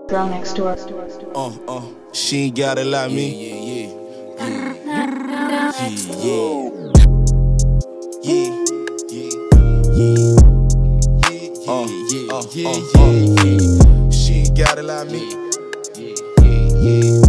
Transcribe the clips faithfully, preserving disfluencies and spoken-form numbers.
Girl next door. Uh, uh, she ain't got it like me. Yeah, yeah, yeah. Yeah, yeah. Yeah, yeah, yeah. Uh, yeah, uh, yeah, uh, yeah. She ain't got it like me. Yeah, yeah,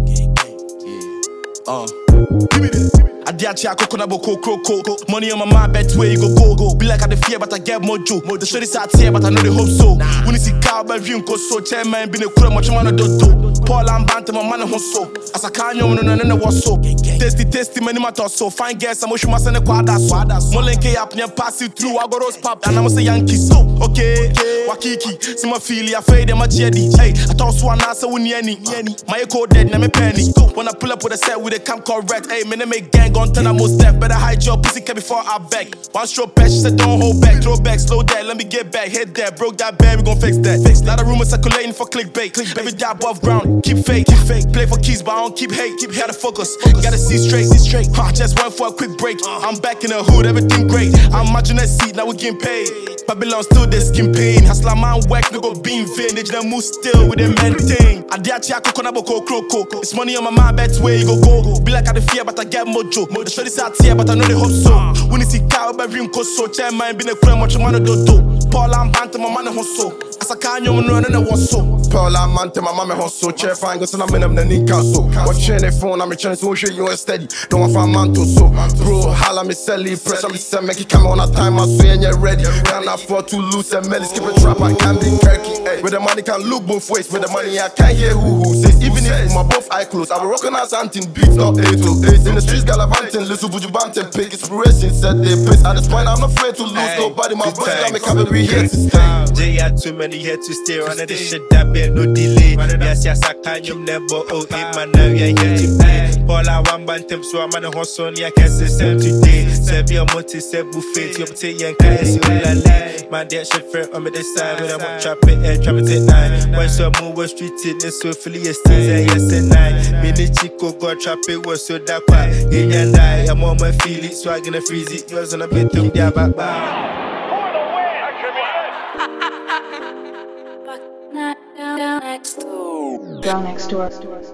yeah. Uh, give me that. I did a coconut boko croco. Money on my mind, bet where you go go go. Be like I the fear, but I get mojo. The shorty sat here, but I know they hope so. When you see cow, but you go so. Chairman been a crew, much man do do. Paul and Bantam, my man who so. As I can't know, no, no, no, was so. Tasty, tasty, many matters so. Fine guess, I'm wishing myself a quadra. Molenke up near pass it through. I go rose pop, and I'm a Yankee. So, okay, Wakiki, see my feel, I fade in my jetty. Hey, I thought one answer when any. My code dead, na me penny. When I pull up with a set with a camp correct. Hey, man, make gang. Gon' turn I'm most deaf, better hide your pussy cat before I beg. One stroke patch, she said don't hold back. Throw back, slow that, let me get back. Hit that, broke that bad, we gon' fix that. Fix lot of rumors circulating for clickbait. Clickbait, every die above ground, keep fake, keep fake. Play for keys, but I don't keep hate. Keep here to focus, gotta see straight, see straight. Ha, just went for a quick break. I'm back in the hood, everything great. I'm matching that seat, now we getting paid. Babylon still the skin pain. Hustler man work, no go being vintage. Then move still with them maintain. I did a check, coconut boko croco. It's money on my mind, bet where you go go. Be like I the fear, but I get mojo. The shorty sat here, but I know they hope so. When you see cow, but rim so. Chairman been a crew, much man do do. Paul and Bantam, my man who so. As I can't know, no, no, no, was so. Paul and Bantam, my man who so. Chair fine, go send a minimum, then in castle. Watching the phone, I'm a chance to show you a steady. Don't want find man to so. Bro, holla me selly, press on me, send make it come on a time, I swear and you're ready. Can't afford to lose and melly, skip a trap, I can't be turkey. Hey, with the money can look both ways, with the money I can't hear who who says. Even if my both eye closed, I will recognize something beats, not eight to eight. In the streets, galavanting, little buju banting, pick inspiration, set their pace. At this point, I'm not afraid to lose hey, nobody, my body got me coming, we here to stay. Jay had too many here to stay, running the shit that be no delay. Yes, yes, I can't, you never oh, eight man, now we are here to play. Paul, I want bantam, so I'm on the horse on, I can't say same today. Serve your motive, say buffet, you obtain and can't see all I lay. My dear shit friend, I'm at the side, when I'm trapping air, trapping at nine. When some move street in the so fully yesterday, yes and nine. Mini Chico got trapping, was so that quiet. In and I, I'm on my feet, so I'm gonna freeze it. Yours on a bit of the back bar. Girl next door.